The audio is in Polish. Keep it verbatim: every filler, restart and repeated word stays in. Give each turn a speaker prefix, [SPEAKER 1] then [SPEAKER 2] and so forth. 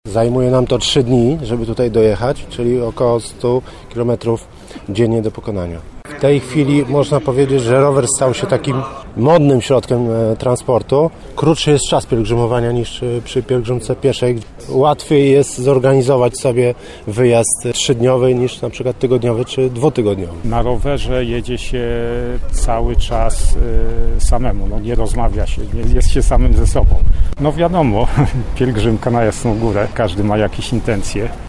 [SPEAKER 1] Zajmuje nam to trzy dni, żeby tutaj dojechać, czyli około stu kilometrów dziennie do pokonania. W tej chwili można powiedzieć, że rower stał się takim modnym środkiem transportu. Krótszy jest czas pielgrzymowania niż przy pielgrzymce pieszej. Łatwiej jest zorganizować sobie wyjazd trzydniowy niż na przykład tygodniowy czy dwutygodniowy.
[SPEAKER 2] Na rowerze jedzie się cały czas samemu, no nie rozmawia się, nie jest się samym ze sobą. No wiadomo, pielgrzymka na Jasną Górę, każdy ma jakieś intencje.